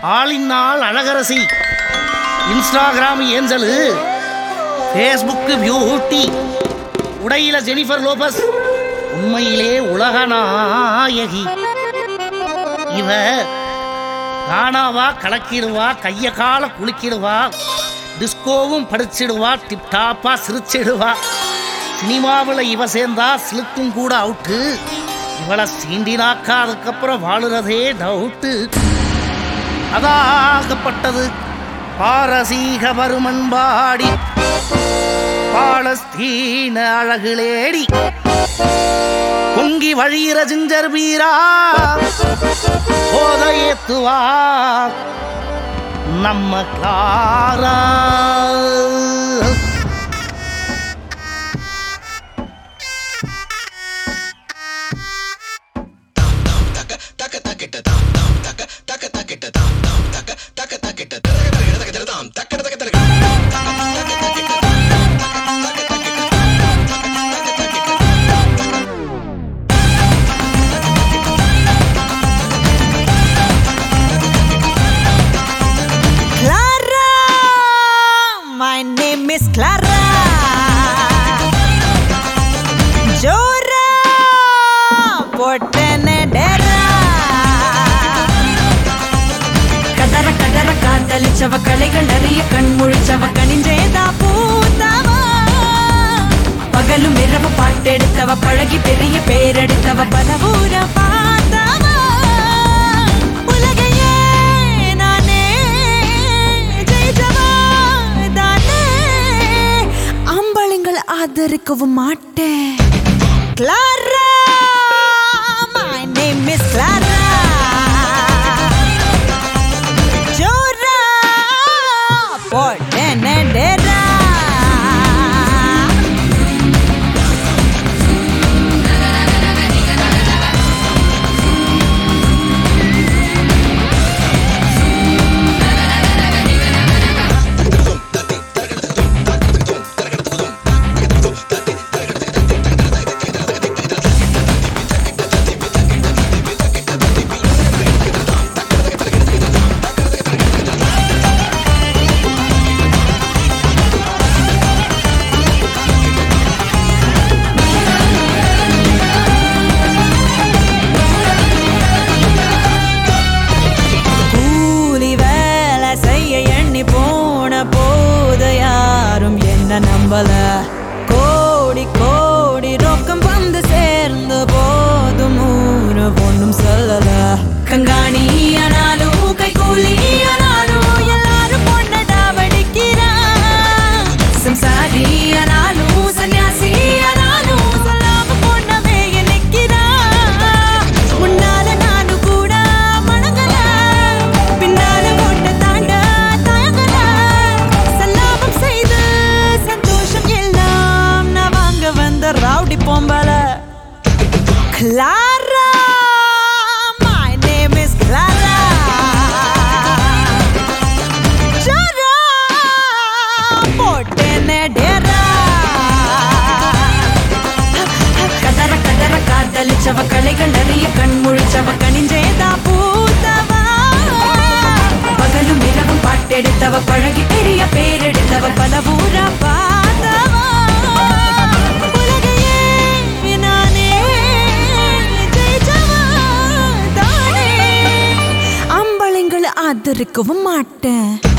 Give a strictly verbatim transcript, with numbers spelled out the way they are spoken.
ஆளினால் அழகரசி, Instagram angel, Facebook beauty, உடையில Jennifer Lopez, உண்மையிலே உலக நாயகி. இவ காணாவா கலக்கிடுவா, கைய கால குலுக்கிடுவா, டிஸ்கோவும் படிச்சிடுவா, டிப்டாப்பா சிரிச்சிடுவா. சினிமாவில் இவ சேர்ந்தா சிலுக்கும் கூட அவுட்டு. இவளை சீண்டினாக்கா அதுக்கப்புறம் வாழுறதே டவுட்டு. அதாகப்பட்டது பாரசீக வருமன்பாடி, பாலஸ்தீன அழகுலேடி, பொங்கி வழியிற ஜிஞ்சர் பீரா, போதையேத்துவா நம்ம Clara. My name is Clara. Jora potene dera. Kadara kadara kaadalichava kaligal nariya kanmuzhichava kaninjeda pootava. Pagalu miravu paatteduthava palagi periya peredithava palavura paatava. ஆதரிக்கவும் மாட்டேன். Clara, my name is Clara. ஜோரா போட்டேனே டேரா. நம்பல கோடி கோடி ரொக்கம் வந்து சேர்ந்த போதும் ஊரு ஒன்றும் சொல்லல. கங்காணி ஆனாலும் கை கூலி ஆனாலும் எல்லாரும் பொண்ணடா வடிக்கிறான். சம்சாரி ஆனாலும் சன்னியாசி ஆனாலும் சொல்லாம பொண்ணவே நிற்கிறான். முன்னால நானும் கூட மணங்கல, பின்னால போட்ட தாண்ட தயங்கல. சல்லாபம் செய்து ரவுடி பொம்பல. Clara, my name is Clara. ஜோரா போட்டேனே டேரா. கதற கதற காதலிச்சவ கலைகள் நிறைய கண்முழிச்சவ கனிஞ்சேதா பூத்தவா. பகலும் இரவும் பாட்டெடுத்தவ பழகி பெரிய பேரெடுத்தவ பல ஊரா பார்த்தவா. ஆதரிக்கவும் மாட்டேன்.